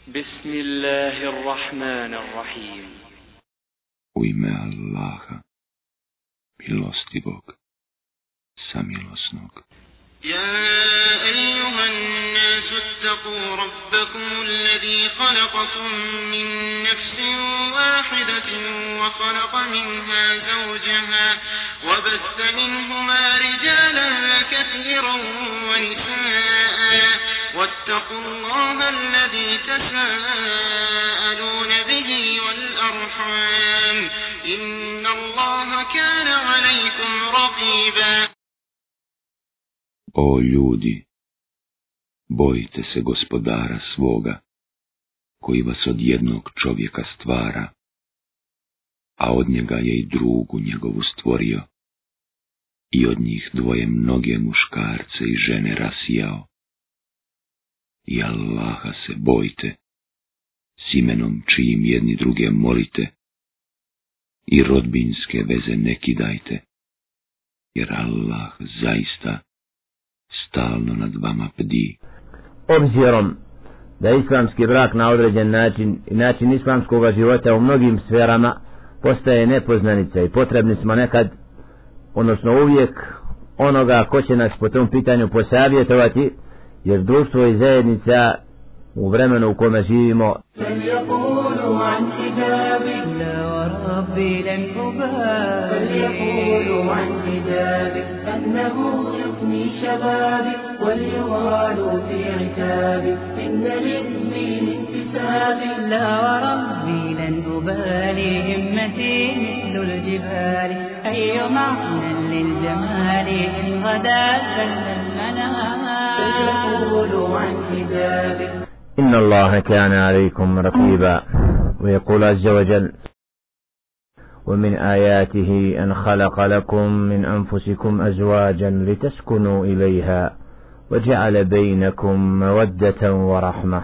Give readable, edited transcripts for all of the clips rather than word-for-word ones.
Bismillahirrahmanirrahim. U ime Allaha, milostivog, samilosnog. يا أيها الناس اتقوا ربكم الذي خلقكم من نفس واحدة وخلق منها زوجها وبث منهما رجالا كثيرا ونساء واتقوا الله الذي تساءلون به والأرحام إن الله كان عليكم رقيبا. O ljudi, bojite se Gospodara svoga, koji vas od jednog čovjeka stvara, a od njega je i drugu njegovu stvorio, i od njih dvoje mnoge muškarce i žene rasijao. I Allaha se bojte, s imenom čijim jedni druge molite, i rodbinske veze ne kidajte, jer Allah zaista stalno nad vama bdi. Obzirom da je islamski brak na određen način i način islamskog života u mnogim sferama postaje nepoznanica i potrebni smo nekad, odnosno uvijek, onoga ko će nas po tom pitanju posavjetovati, jer društvo i zajednica u vremenu u kome živimo واليغال في عتابي إن للدين انتساب لا وربي لن أبالي همتي مثل الجبال أي معنى للجمال إن غدا سل المنام فليقول عن حجابي إن الله كان عليكم رقيبا. ويقول عز وجل ومن آياته أن خلق لكم من أنفسكم أزواجا لتسكنوا إليها وجعل بينكم مودة ورحمة.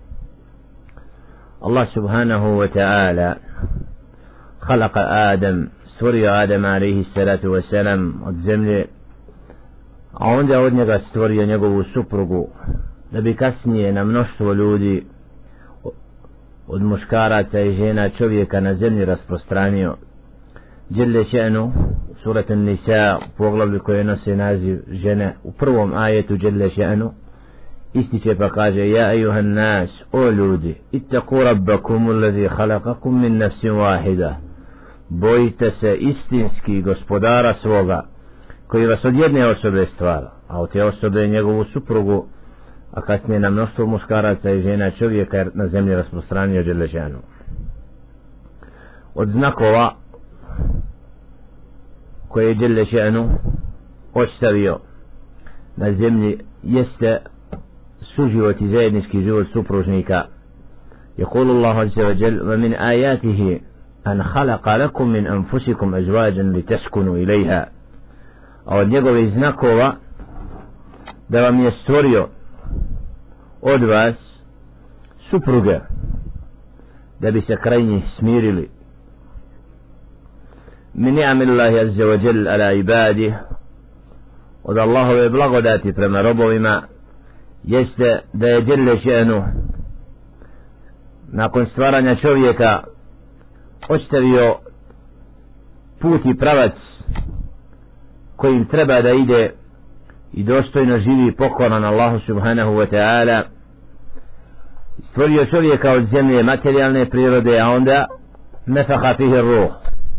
الله سبحانه وتعالى خلق آدم، stvorio Adama alaihi salatu wasalam od zemlje, a onda od njega stvorio njegovu suprugu, da bi kasnije na mnoštvo ljudi od muškaraca i žena čovjeka na zemlji rasprostranio. Dželle še'nu, surat An-Nisa, poglavlje koje nose naziv žene, u prvom ajetu Dželle še'nu ističe pa kaže: ja ejuhan nas, o ljudi, ittaku rabbakum allazi khalaqakum min nafsin wahida, bojite se istinski gospodara svoga koji vas od jedne osobe stvara, a od te osobe je njegovu suprugu, a kasnije na mnoštvo muškaraca i žena čovjeka na zemlji rasprostranio Dželle še'nu. Od znakova koje je Dželle še'nu ostavio na zemlji jeste suživot i zajednički život supružnika. يقول الله عز وجل ومن آياته أن خلق لكم من أنفسكم أزواجا لتسكنوا إليها. a od njegove znakova da vam je stvorio od vas supruge da bi se kraj njih smirili. min ni'amillahi azza wa jalla ala ibadih, od Allahove blagodati prema robovima jeste da je Dželle še'nu nakon stvaranja čovjeka ostavio put i pravac kojim treba da ide i dostojno živi pokoran Allahu subhanahu wa ta'ala. Stvorio čovjeka od zemlje materijalne prirode, a onda nafaha fihi ruh,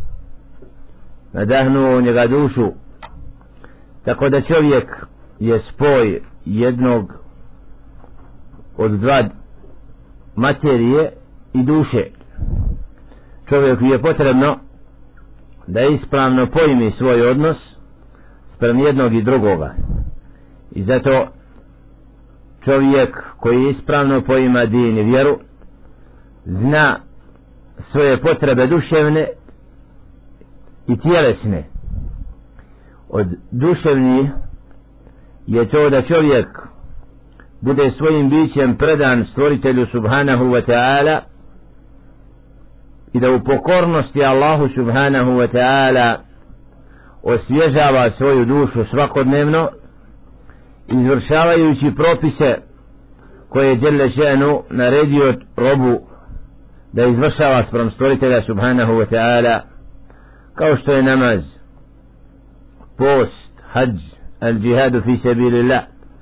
nadahnuo njega dušu, tako da čovjek je spoj jednog od dva materije i duše. Čovjeku je potrebno da ispravno pojmi svoj odnos sprem jednog i drugoga, i zato čovjek koji ispravno poima din i vjeru zna svoje potrebe duševne i tjelesne. Od duševnih je to da čovjek bude svojim bićem predan stvoritelju subhanahu wa ta'ala i da u pokornosti Allahu subhanahu wa ta'ala osvježava svoju dušu svakodnevno, izvršavajući propise koje je dželle še'nu naredio robu da izvršava spram stvoritelja subhanahu wa ta'ala, kao što je namaz, post, hadž, al džihadu fi sabilillah,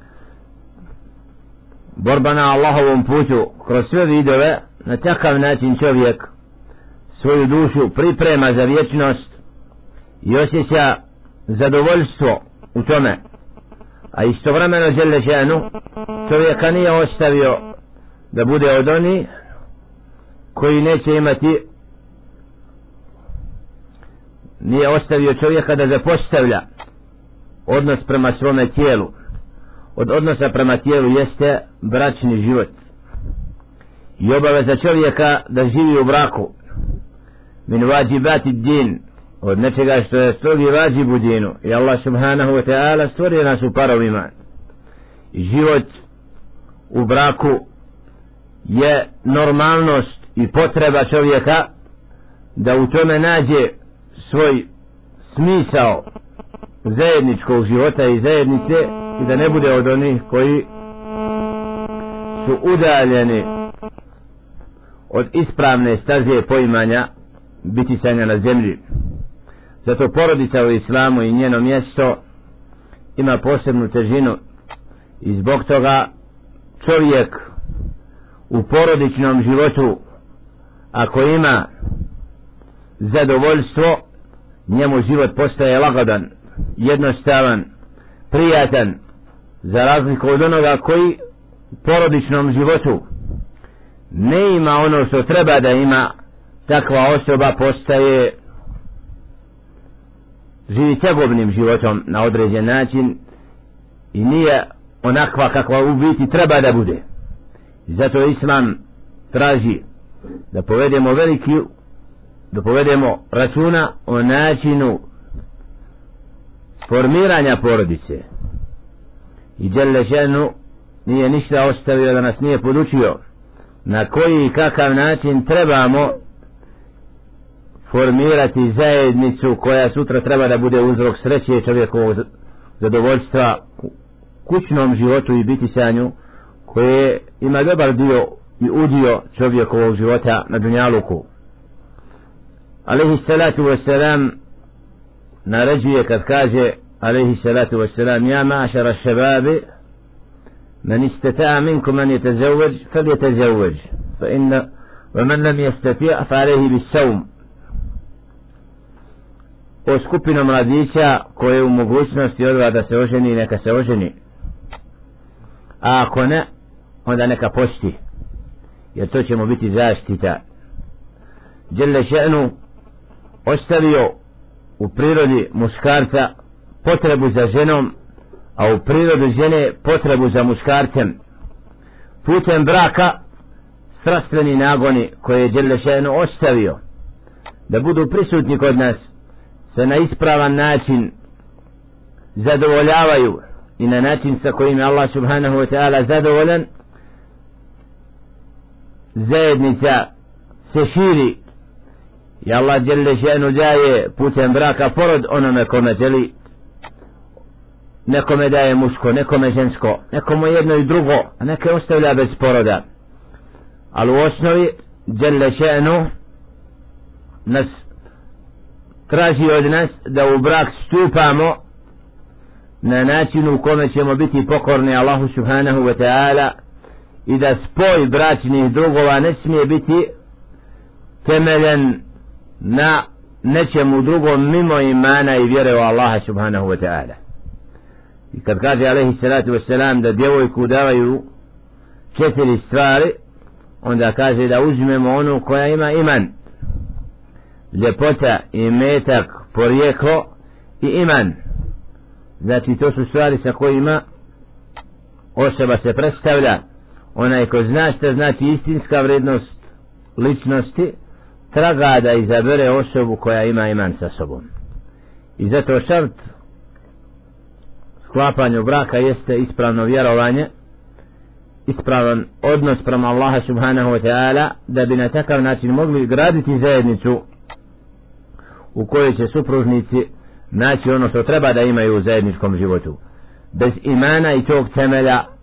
borba na Allahovom putu. Kroz sve vidove na takav način čovjek svoju dušu priprema za vječnost i osjeća zadovoljstvo u tome, a istovremeno dželle še'nu čovjeka nije ostavio da bude od onih koji neće imati, nije ostavio čovjeka da zapostavlja odnos prema svome tijelu. Od odnosa prema tijelu jeste bračni život i obaveza čovjeka da živi u braku. Min vađibati din, od nečega što je strogi vađib u dinu, i Allah subhanahu wa ta'ala stvorio nas u parovima. Život u braku je normalnost i potreba čovjeka da u tome nađe svoj smisao zajedničkog života i zajednice i da ne bude od onih koji su udaljeni od ispravne staze poimanja bitisanja na zemlji. Zato porodica u islamu i njeno mjesto ima posebnu težinu i zbog toga čovjek u porodičnom životu, ako ima zadovoljstvo, njemu život postaje lagodan, jednostavan, prijatan, za razliku od onoga koji u porodičnom životu ne ima ono što treba da ima. Takva osoba postaje, živi tegobnim životom na određen način i nije onakva kakva u biti treba da bude. Zato Islam traži da povedemo računa o načinu formiranja porodice. I dželle še'nu nije ništa ostavio da nas nije podučio na koji i kakav način trebamo formirati zajednicu koja sutra treba da bude uzrok sreće, čovjekovog zadovoljstva u kućnom životu i bitisanju, koje ima dobar dio i udio čovjekovog života na dunjaluku. Alejhi salatu wassalam naređuje kad kaže alejhi salatu wassalam: ja ma'šara šebabi man istata'a minkum an yatazawwaj falyatazawwaj fa inna wa man lam yastati' fa alayhi bis-sawm. O skupino mladića koje u mogućnosti od vas da se oženi, neka se oženi, a ako ne, onda neka posti, jer to će mu biti zaštita. Dželle še'nu ostavio u prirodi muškarca potrebu za ženom, a u prirodi žene potrebu za muškarcem. Putem braka strastveni nagoni koje je dželle še'nu ostavio da budu prisutni kod nas se na ispravan način zadovoljavaju i na način sa kojim je Allah subhanahu wa ta'ala zadovoljan, zajednica se širi i Allah dželle še'nu daje putem braka porod onome kome želi. Nekome daje muško, nekome žensko, nekomu jedno i drugo, a neke ostavlja bez poroda. Ali u osnovi dželle še'nu nas traži od nas da u brak stupamo na način u kome ćemo biti pokorni Allahu subhanahu wa ta'ala i da spoj bračnih drugova ne smije biti temeljen na nečemu drugom mimo imana i vjere u Allaha subhanahu wa ta'ala. I kad kaže alejhi salatu wassalam da djevojku davaju 4 stvari, onda kaže da uzmemo onu koja ima iman, ljepota, imetak, porijeklo i iman. Znači to su stvari sa kojima osoba se predstavlja. Onaj ko zna šta znači istinska vrednost ličnosti, traga da izabere osobu koja ima iman sa sobom. I zato šart sklapanju braka jeste ispravno vjerovanje, ispravan odnos prema Allaha subhanahu wa ta'ala, da bi na takav način mogli graditi zajednicu u kojoj će supružnici naći ono što treba da imaju u zajedničkom životu. Bez imana i tog temelja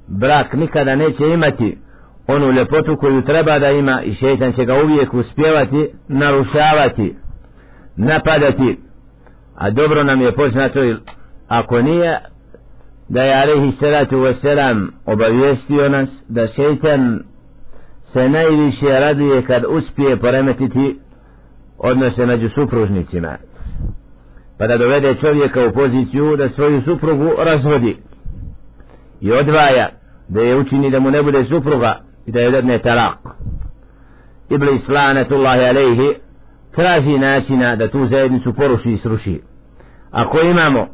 brak nikada neće imati onu ljepotu koju treba da ima i šejtan će ga uvijek uspjevati narušavati, napadati. A dobro nam je poznato, ako nije, da je alejhi salatu vesselam obavijestio nas da šejtan se najviše raduje kad uspije poremetiti odnose među supružnicima, pa da dovede čovjeka u poziciju da svoju suprugu razvodi i odvaja, da je učini da mu ne bude supruga i da je dadne talak. Iblis lanetullahi alejhi traži načina da tu zajednicu poruši i sruši. Ako imamo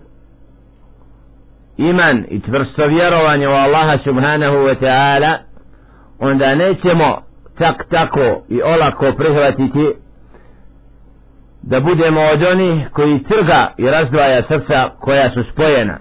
iman i čvrsto vjerovanje u Allaha subhanahu wa ta'ala, onda nećemo tako i olako prihvatiti da budemo od onih koji trga i razdvaja srca koja su spojena.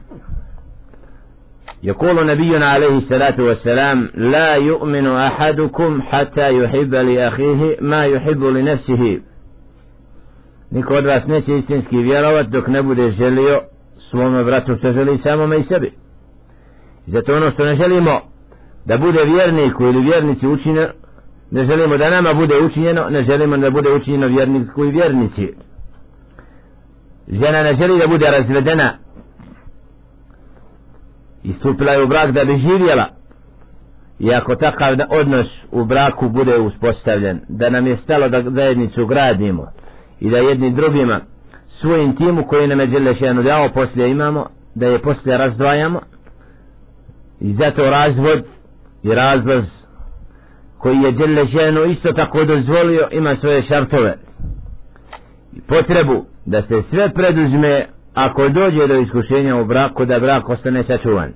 يقول نبينا عليه الصلاة والسلام لا يؤمن أحدكم حتى يحب لأخيه ما يحب لنفسه. Niko od vas neće istinski vjerovat dok ne bude želio svome bratu što želi samome i sebi. Zato ono što ne želimo da bude vjerniku ili vjernici učinjeno, ne želimo da nama bude učinjeno, ne želimo da bude učinjeno vjerniku i vjernici. Žena ne želi da bude razvedena i stupila je u brak da bi živjela, i ako takav odnos u braku bude uspostavljen, da nam je stalo da zajednicu gradimo i da jedni drugima svoju intimu koju nam je Đelešanu dao poslije imamo, da je poslije razdvajamo. I zato razvod i razlaz koji je Đelešanu isto tako dozvolio ima svoje šartove i potrebu da se sve preduzme ako dođe do iskušenja u braku, da brak ostane sačuvan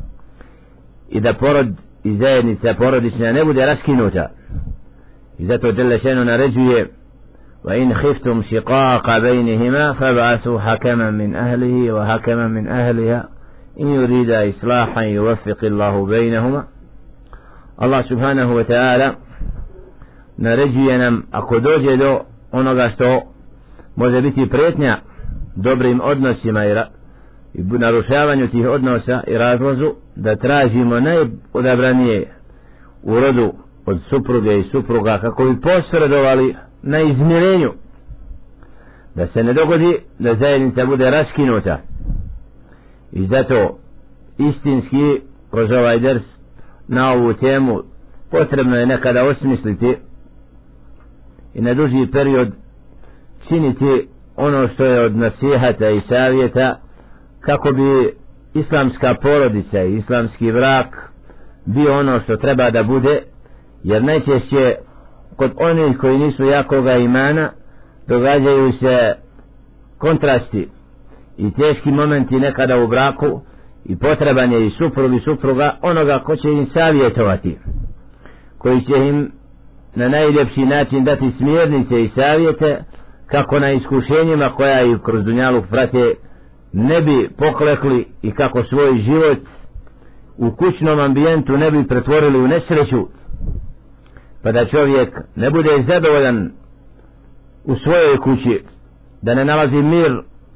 i da porod i zajednica porodična ne bude raskinuta. I zato Đelešanu naređuje: وإن خفتم شقاق بينهما فابعثوا حكما من أهله وحكما من أهلها إن يريد إصلاحا يوفق الله بينهما. Allah subhanahu wa ta'ala naređuje nam, ako dođe do onoga što može biti prijetnja dobrim odnosima i narušavanju tih odnosa i razlozu, da tražimo najodabranije u rodu od supruge i supruga kako bi posredovali na izmirenju, da se ne dogodi da zajednica bude raskinuta. I zato istinski kroz ovaj ders na ovu temu potrebno je nekada osmisliti i na duži period činiti ono što je od nasihata i savjeta kako bi islamska porodica i islamski brak bio ono što treba da bude, jer najčešće kod onih koji nisu jakoga imana događaju se kontrasti i teški momenti nekada u braku, i potreban je i suprug i supruga onoga ko će im savjetovati, koji će im na najljepši način dati smjernice i savjete kako na iskušenjima koja ih kroz dunjaluk prate ne bi poklekli i kako svoj život u kućnom ambijentu ne bi pretvorili u nesreću, pa da čovjek ne bude zadovoljan u svojoj kući, da ne nalazi mir,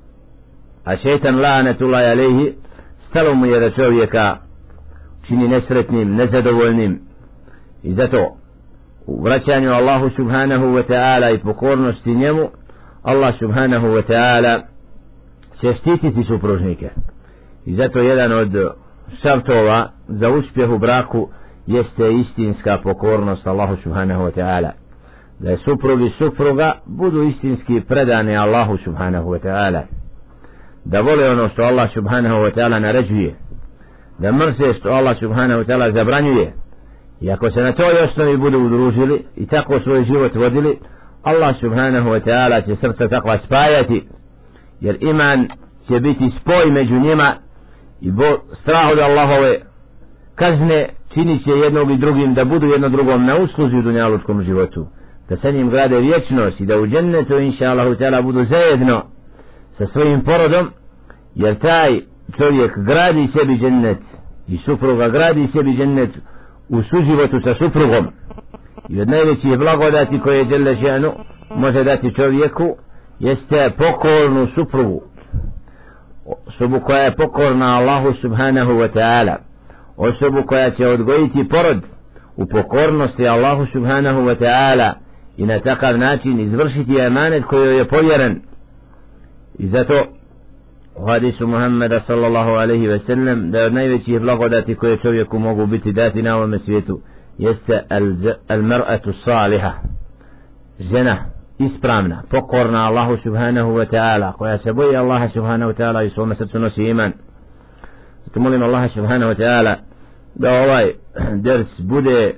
a šejtan lanetullahi alejhi stalo mu je da čovjeka čini nesretnim, nezadovoljnim. I zato u vraćanju Allahu subhanahu wa ta'ala i pokornosti njemu, Allah subhanahu wa ta'ala će štititi supružnike. I zato jedan od šartova za uspjeh u braku jeste istinska pokornost Allahu subhanahu wa ta'ala, da je suprug i supruga budu istinski predane Allahu subhanahu wa ta'ala, da vole ono što Allah subhanahu wa ta'ala naređuje, da mrze što Allah subhanahu wa ta'ala zabranjuje. I ako se na toj osnovi budu udružili i tako svoj život vodili, Allah subhanahu wa ta'ala će srca takva spajati, jer iman će biti spoj među njima i strah od Allahove kazne činit će jednog i drugim da budu jedno drugom na usluzi u dunjalučkom životu, da sa njim grade vječnost i da u džennetu inša Allahu ta'ala budu zajedno sa svojim porodom, jer taj čovjek gradi sebi džennet i supruga gradi sebi džennet u suživotu sa suprugom. I od najvećih blagodati koje Đelle še'nu može dati čovjeku jeste pokornu suprugu, osobu koja je pokorna Allahu subhanahu wa ta'ala, osobu koja će odgojiti porod u pokornosti Allahu subhanahu wa ta'ala i na takav način izvršiti emanet koji je povjeren. I zato u hadisu Muhammeda sallallahu alaihi ve sellem da je od najvećih blagodati koje čovjeku mogu biti dati na ovome svijetu jeste al-mar'atu saliha, žena ispravna, pokorna Allahu subhanahu wa ta'ala, koja se boji Allaha subhanahu wa ta'ala i svome srcu nosi iman. Zato molim Allaha subhanahu wa ta'ala da ovaj ders bude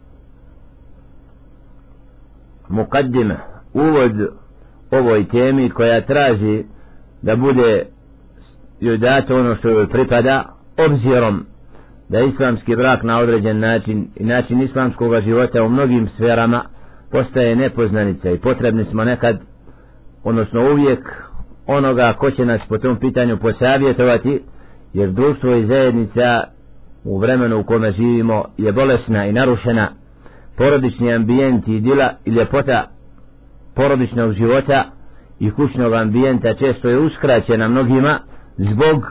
mukaddima, uvod ovoj temi koja traži da bude joj dato ono što joj pripada, obzirom da islamski brak na određen način i način islamskog života u mnogim sferama postaje nepoznanica i potrebni smo nekad, odnosno uvijek, onoga ko će nas po tom pitanju posavjetovati, jer društvo i zajednica u vremenu u kome živimo je bolesna i narušena. Porodični ambijent i dila i ljepota porodičnog života i kućnog ambijenta često je uskraćena mnogima zbog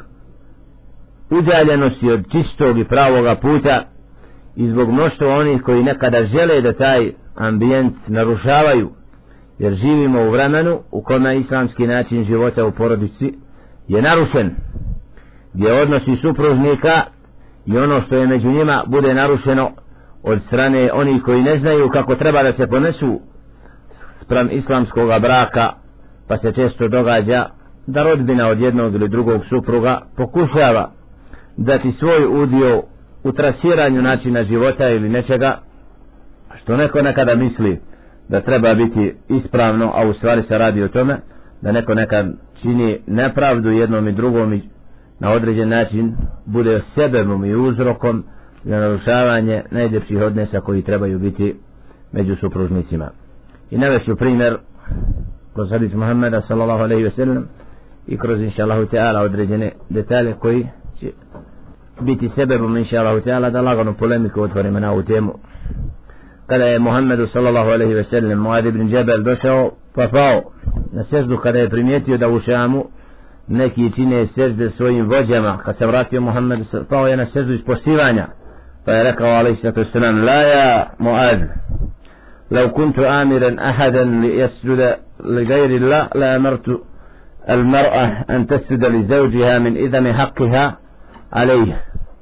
udaljenosti od čistog i pravoga puta i zbog mnoštva onih koji nekada žele da taj ambijent narušavaju, jer živimo u vremenu u kome islamski način života u porodici je narušen, gdje odnosi supružnika i ono što je među njima bude narušeno od strane onih koji ne znaju kako treba da se ponesu spram islamskog braka, pa se često događa da rodbina od jednog ili drugog supruga pokušava dati svoj udio u trasiranju načina života ili nečega što neko nekada misli da treba biti ispravno, a u stvari se radi o tome da neko nekad čini nepravdu jednom i drugom i na određen način bude sebebom i uzrokom za narušavanje najljepših odnosa koji trebaju biti među supružnicima. I navešću primjer kroz hadis Muhammeda sallallahu alaihi ve sellem i kroz inša Allahu Teala određene detalje koji će biti sebebom inša Allahu Teala da laganu polemiku otvorimo na ovu temu. Kada je Muhammedu sallallahu alaihi ve sellem Muad ibn Džebel došao pa pao na seždu, kada je primijetio da u Šamu neki čine sežde svojim vođama, kad se vratio Muhammedu pao je na seždu ispoštivanja, pa je rekao alaihi sallatu sallam: la ja Muad, لو كنت آمرا أحدا ليسجد لغير الله لأمرت المرأة أن تسجد لزوجها من إذن حقها عليه.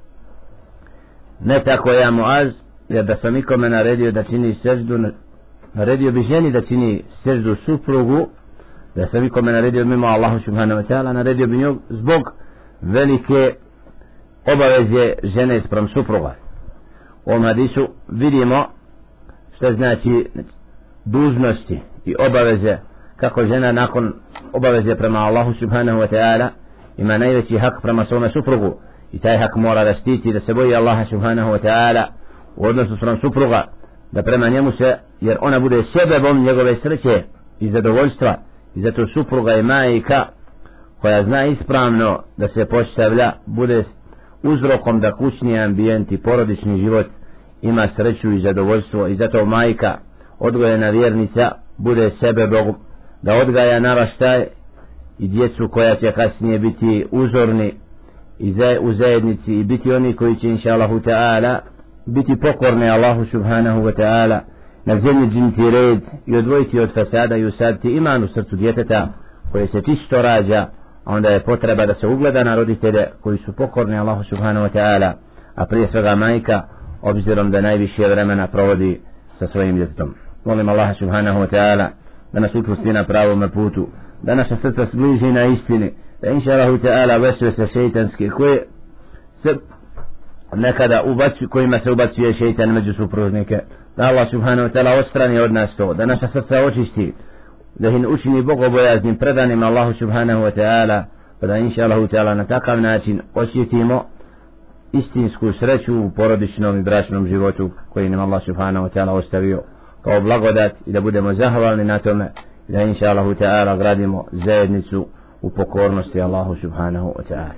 Ne tako ja Muaz, jer da sam ikome naredio da čini seždu, naredio bi ženi da čini seždu suprugu, da sam ikome naredio mimo Allahu subhanahu wa ta'ala, naredio bi nju zbog velike obaveze žene sprem supruga. U ovom hadisu vidimo što znači dužnosti i obaveze, kako žena nakon obaveze prema Allahu subhanahu wa ta'ala ima najveći hak prema svome suprugu i taj hak mora da štiti, da se boji Allaha subhanahu wa ta'ala u odnosu sprem supruga, da prema njemu se, jer ona bude sebebom njegove sreće i zadovoljstva, i zato supruga i majka koja zna ispravno da se postavlja bude uzrokom da kućni ambijent i porodični život ima sreću i zadovoljstvo, i zato majka odgojena vjernica bude sebebom da odgaja naraštaj i djecu koja će kasnije biti uzorni u zajednici i biti oni koji će inša Allahu ta'ala biti pokorni Allahu subhanahu wa ta'ala, na zemlji džiniti red i odvojiti od fasada i usaditi iman u srcu djeteta koje se čisto rađa, a onda je potreba da se ugleda na roditelje koji su pokorni Allahu subhanahu wa ta'ala, a prije svega majka, obzirom da najviše vremena provodi sa svojim djetetom. Molim Allaha subhanahu wa ta'ala da nas učvrsti na pravome putu, da naša srca zbliži na istini, da inša Allahu ta'ala vesvese šeitanske koje se nekada kojima se ubacuje šeitan među supružnike, da Allah subhanahu wa ta'ala odstrani od nas to, da naša srca očisti, da ih učini bogobojaznim, predanim Allahu subhanahu wa ta'ala, pa da inša Allahu ta'ala na takav način osjetimo istinsku sreću u porodičnom i bračnom životu koji nam Allah subhanahu wa ta'ala ostavio kao blagodat, i da budemo zahvalni na tome, i da inša Allahu ta'ala gradimo zajednicu u pokornosti Allahu subhanahu wa ta'ala.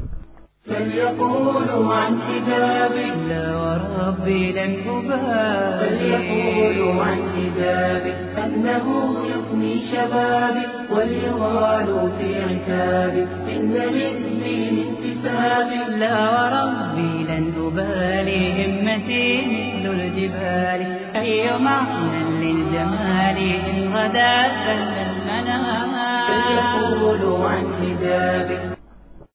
فليقولوا عن حجابي لا وربي لن أبالي فليقولوا عن حجابي أنه يفني شبابي وليغالوا في عتابي إن للدين حساب. لا وربي لن أبالي همتي مثل الجبال. أي معنى للجمال إن غدا سل المنام. فليقولوا عن حجابي